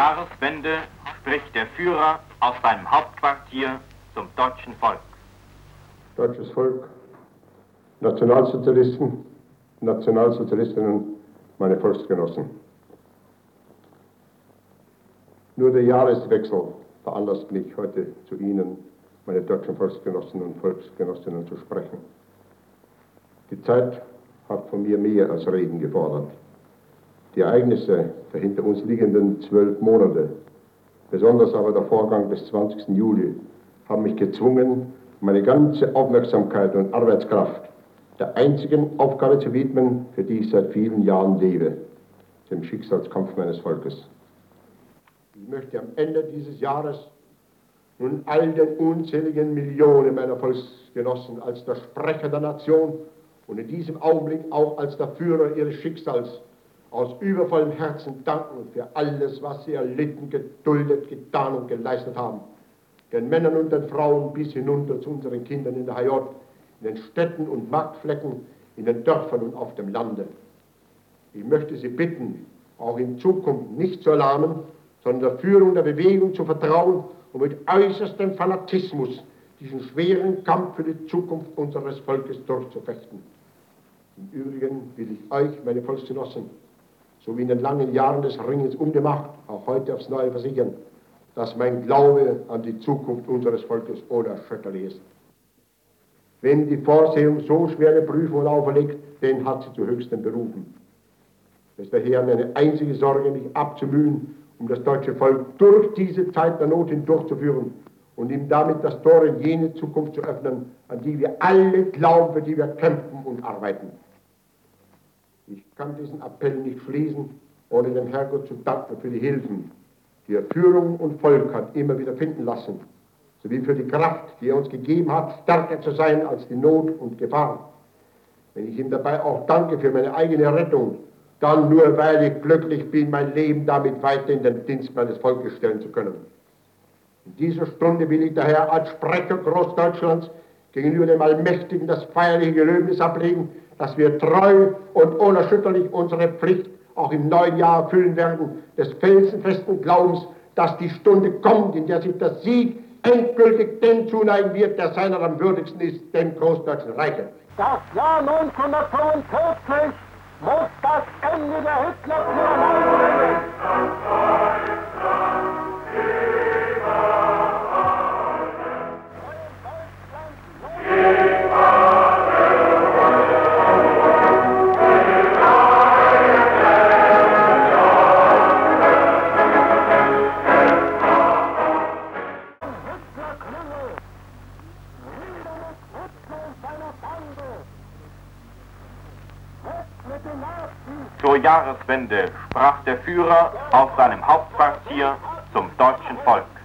Jahreswende spricht der Führer aus seinem Hauptquartier zum deutschen Volk. Deutsches Volk, Nationalsozialisten, Nationalsozialistinnen, meine Volksgenossen. Nur der Jahreswechsel veranlasst mich, heute zu Ihnen, meine deutschen Volksgenossen und Volksgenossinnen, zu sprechen. Die Zeit hat von mir mehr als Reden gefordert. Die Ereignisse der hinter uns liegenden 12 Monate, besonders aber der Vorgang des 20. Juli, haben mich gezwungen, meine ganze Aufmerksamkeit und Arbeitskraft der einzigen Aufgabe zu widmen, für die ich seit vielen Jahren lebe, dem Schicksalskampf meines Volkes. Ich möchte am Ende dieses Jahres nun all den unzähligen Millionen meiner Volksgenossen als der Sprecher der Nation und in diesem Augenblick auch als der Führer ihres Schicksals aus übervollem Herzen danken für alles, was sie erlitten, geduldet, getan und geleistet haben. Den Männern und den Frauen bis hinunter zu unseren Kindern in der HJ, in den Städten und Marktflecken, in den Dörfern und auf dem Lande. Ich möchte Sie bitten, auch in Zukunft nicht zu erlahmen, sondern der Führung der Bewegung zu vertrauen und mit äußerstem Fanatismus diesen schweren Kampf für die Zukunft unseres Volkes durchzufechten. Im Übrigen will ich euch, meine Volksgenossen, so wie in den langen Jahren des Ringens ungemacht, auch heute aufs Neue versichern, dass mein Glaube an die Zukunft unseres Volkes unerschütterlich ist. Wenn die Vorsehung so schwere Prüfungen auferlegt, den hat sie zu höchstem berufen. Es ist daher meine einzige Sorge, mich abzumühen, um das deutsche Volk durch diese Zeit der Not hindurchzuführen und ihm damit das Tor in jene Zukunft zu öffnen, an die wir alle glauben, für die wir kämpfen und arbeiten. Ich kann diesen Appell nicht schließen, ohne dem Herrgott zu danken für die Hilfen, die er Führung und Volk hat immer wieder finden lassen, sowie für die Kraft, die er uns gegeben hat, stärker zu sein als die Not und Gefahr. Wenn ich ihm dabei auch danke für meine eigene Rettung, dann nur, weil ich glücklich bin, mein Leben damit weiter in den Dienst meines Volkes stellen zu können. In dieser Stunde will ich daher als Sprecher Großdeutschlands gegenüber dem Allmächtigen das feierliche Gelöbnis ablegen, dass wir treu und unerschütterlich unsere Pflicht auch im neuen Jahr erfüllen werden, des felsenfesten Glaubens, dass die Stunde kommt, in der sich der Sieg endgültig dem zuneigen wird, der seiner am würdigsten ist, dem Großdeutschen Reiche. Das Jahr 1945 muss das Ende der Hitler-Tyrannie bringen. Zur Jahreswende sprach der Führer aus seinem Hauptquartier zum deutschen Volk.